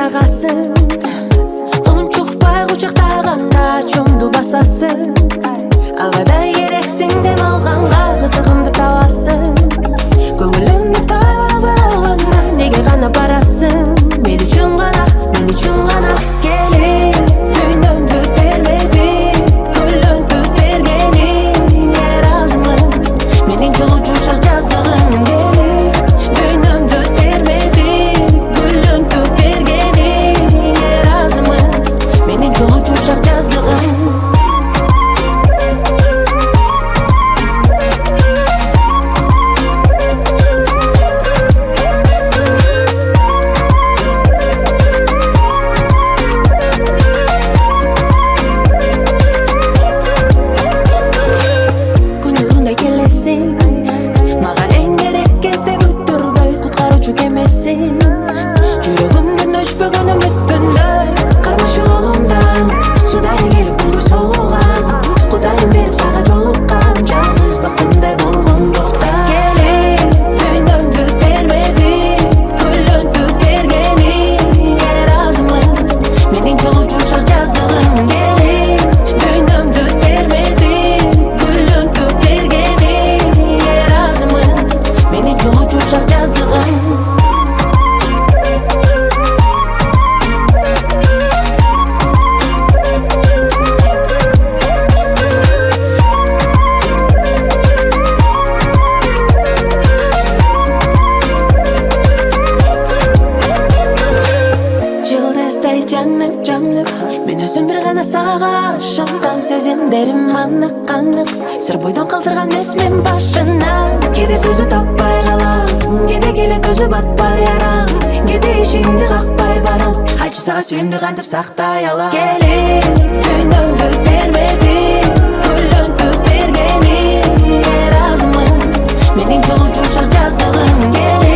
кагасың, унчукпай кучактаганда чоңду басасың. Абадай керексиң дем алганга кытыгымды табасың. Көңүлүмдү таба алганда неге гана барасың? Мен үчүн гана келип дүйнөмдү бермедиң, гүлдөнтүп бергениң эразмын. Менин жолу жумшак жаздыгым келип дүйнөмдү бермедиң, гүлдөнтүп бергениң эразмын. Менин жолу жумшак жаздыгым. Мага эң керек кезде күттүрбөй куткаруучу кемесиң. Жүрөгүмдүн өчпөгөн үмүттүндөй кармашы колумдан судай келип гүлгө солуган. Кудайым берип сага жолуккан жалгыз бактымдай болгондукта келип дүйнөмдү бермедиң, гүлдөнтүп бергениң эразмын. Менин жолу жумшак жаздыгым келип дүйнөмдү бермедиң, гүлдөнтүп бергениң эразмын. Менин жолу жумшак жаздыгым. Жылдыздай жанып, мен өзүм бир гана сага ашыктам. Сезимдерим анык, сыр бойдон калтырган эсмин башынан. Кээде сөзүм таппай калам, кээде келет өзү батпай арам, кээде ишигиңди какпай барам. Айтчы сага сүйүүмдү кантип сактай алам? Келип дүйнөмдү бермедиң, гүлдөнтүп бергениң эразмын. Менин жолу жумшак жаздыгым келип